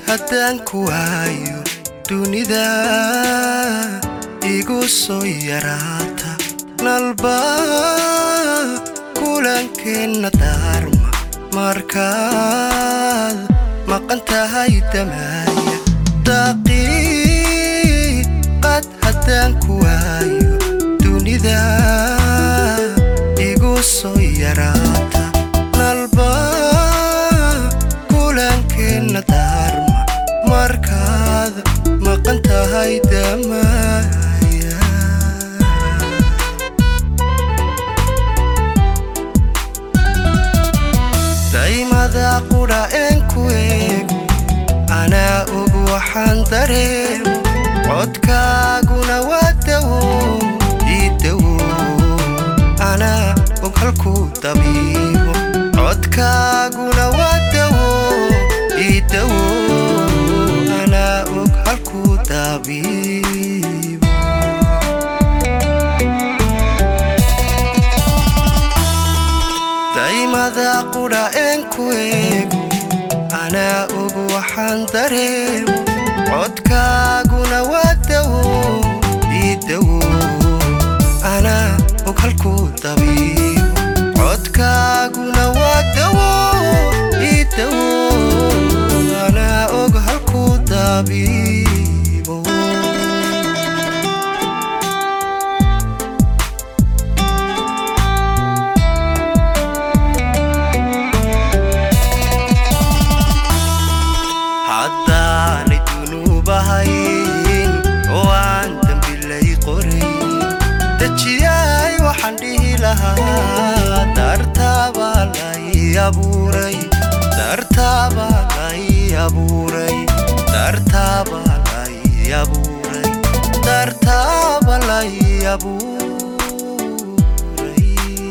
haddaan ku waayo dunida igu soo yaraata nalba kulankeenna daarma markaad maqan tahay damaaya daqiiqad haddaan ku waayo dunida igu soo yaraata nalba kulankeenna daarma markaad maqan tahay damaaya daymada qudha een ku eego anaa og waxaan dareemo codkaaguna waa dawo ii dawo anaa og halkuu dabiibo codkaaguna waa dawo ii dawo anaa og halkuu dabiibo daymada qudha een ku eego anaa og waxaan dareemo codkaaguna waa dawo ii dawo anaa og halkuu dabiibo codkaaguna waa dawo ii dawo anaa og halkuu dabiibo haddaanay dunuubahayn oo aan dambi lay qorayn dejiyay waxaan dhihi lahaa dartaabaa lay abuuray dartaabaa lay abuuray dartaabaa lay abuuray dartaabaa lay abuuray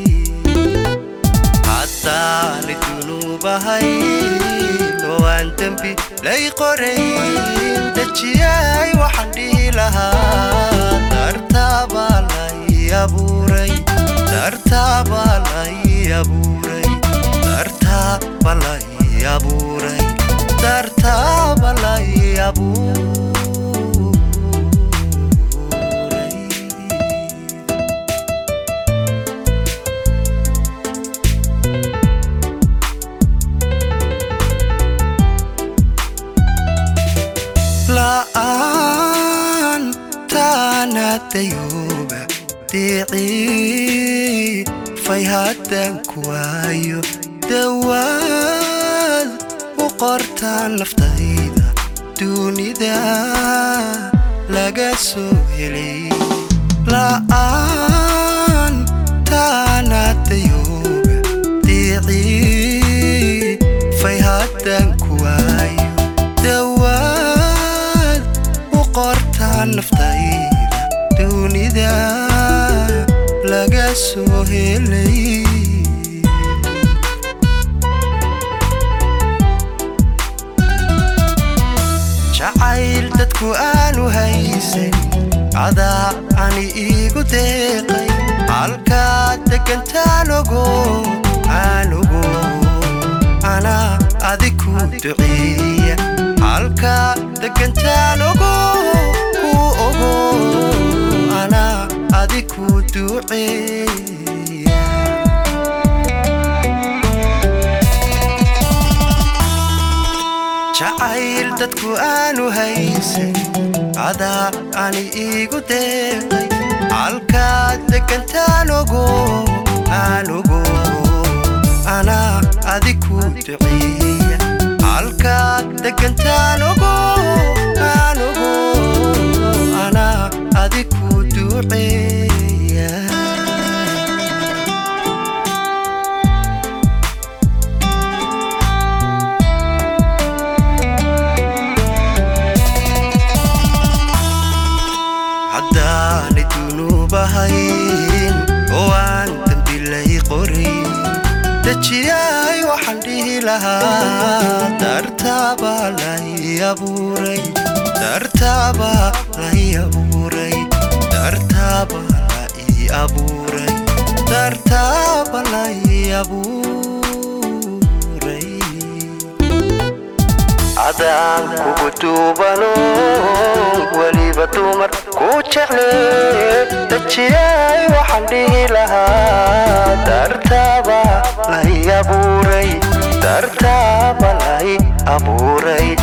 haddaanay dunuubahayn oo aan dambi lay qorayn dejiyay waxaan dhihi lahaa dartaabaa lay abuuray dartaabaa lay abuuray dartaabaa lay abuuray dartaabaa lay abuuray la'aan taana dayooba diicii fay haddaan ku waayo dawaad u qortaan naftayda dunida laga soo helay la'aan taana dayooba diicii fay haddaan ku waayo dawaad u qortaan naftayda dunida laga soo helay jacayl dadku aanu haysan cadaa ani iigu deeqay halkaad degantaan ogo aan ogo anaa adiku duceeya halkaad degantaan ogo ku ogo anaa adiku duceeya jacayl dadku aanu haysan cadaa ani iigu deeqay halkaad degantaan ogo aan ogo anaa adiku duceeya halkaad degantaan ogo aan ogo anaa adiku duceeya haddaanay dunuubahayn oo aan dambi lay qorayn dejiyay waxaan dhihi lahaa dartaabaa lay abuuray dartaabaa lay abuuray dartaabaa lay abuuray dartaabaa lay abuuray adaan kugu duubano weliba dumar ku jeclee dajiyay waxaan dhihi lahaa dartaaba lay abuuray dartaaba lay abuuray